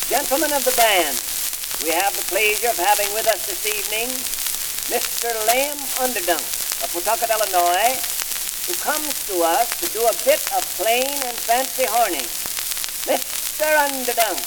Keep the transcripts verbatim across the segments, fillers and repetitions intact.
Gentlemen of the band, we have the pleasure of having with us this evening Mister Lem Underdunk of Pawtucket, Illinois, who comes to us to do a bit of plain and fancy horning. Mister Underdunk.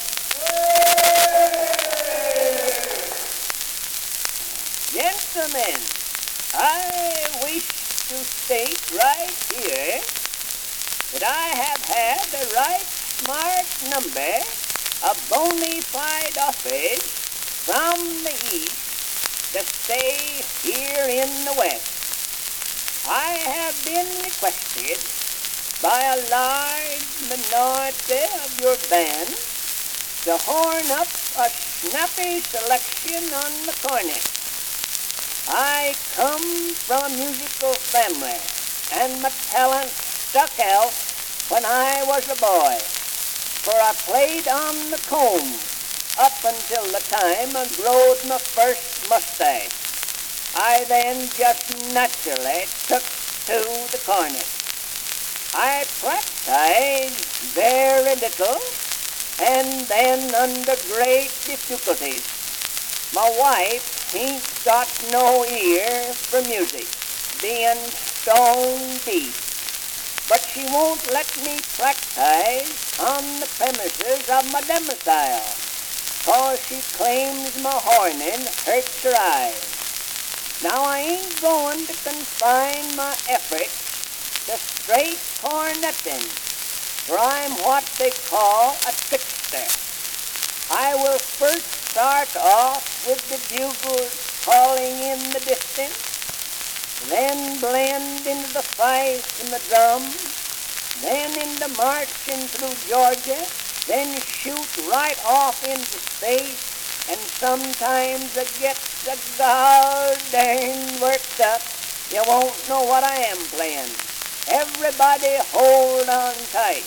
Gentlemen, I wish to state right here that I have had the right smart number of bona fide offers from the East to stay here in the West. I have been requested by a large minority of your band to horn up a snappy selection on the cornet. I come from a musical family, and my talent stuck out when I was a boy, for I played on the comb up until the time I growed my first mustache. I then just naturally took to the cornet. I practiced very little, and then under great difficulties. My wife ain't got no ear for music, being stone deep, but she won't let me practice on the premises of my domicile, cause she claims my horning hurts her eyes. Now I ain't going to confine my efforts to straight cornetting, for I'm what they call a trickster. I will first start off with the bugles calling in the distance, then blend into the fife and the drum, then into marching through Georgia, then shoot right off into space, and sometimes it gets a god dang worked up. You won't know what I am playing. Everybody hold on tight.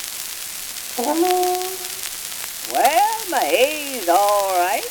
Well, my A's all right.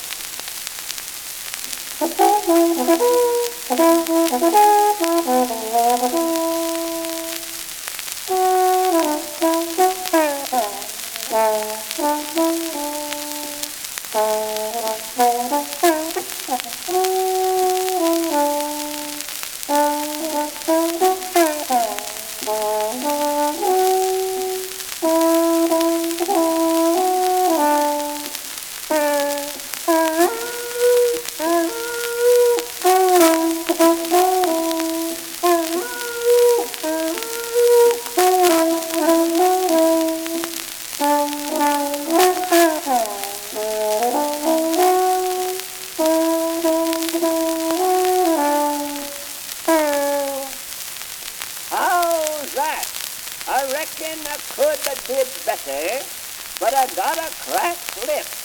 I reckon I could have did better, but I got a cracked lip.